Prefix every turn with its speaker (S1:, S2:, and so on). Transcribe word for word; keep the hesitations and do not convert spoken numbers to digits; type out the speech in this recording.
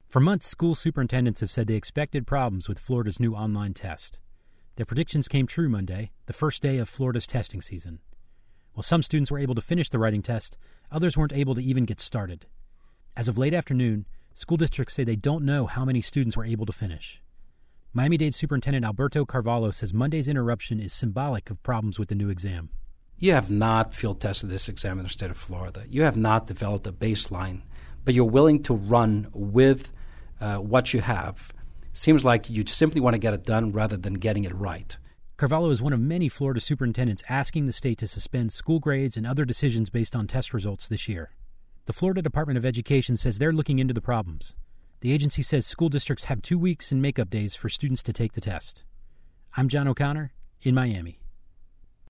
S1: For months, school superintendents have said they expected problems with Florida's new online test. Their predictions came true Monday, the first day of Florida's testing season. While some students were able to finish the writing test, others weren't able to even get started. As of late afternoon, school districts say they don't know how many students were able to finish. Miami-Dade Superintendent Alberto Carvalho says Monday's interruption is symbolic of problems with the new exam.
S2: You have not field tested this exam in the state of Florida. You have not developed a baseline, but you're willing to run with uh, what you have. Seems like you simply want to get it done rather than getting it right.
S1: Carvalho is one of many Florida superintendents asking the state to suspend school grades and other decisions based on test results this year. The Florida Department of Education says they're looking into the problems. The agency says school districts have two weeks and makeup days for students to take the test. I'm John O'Connor in Miami.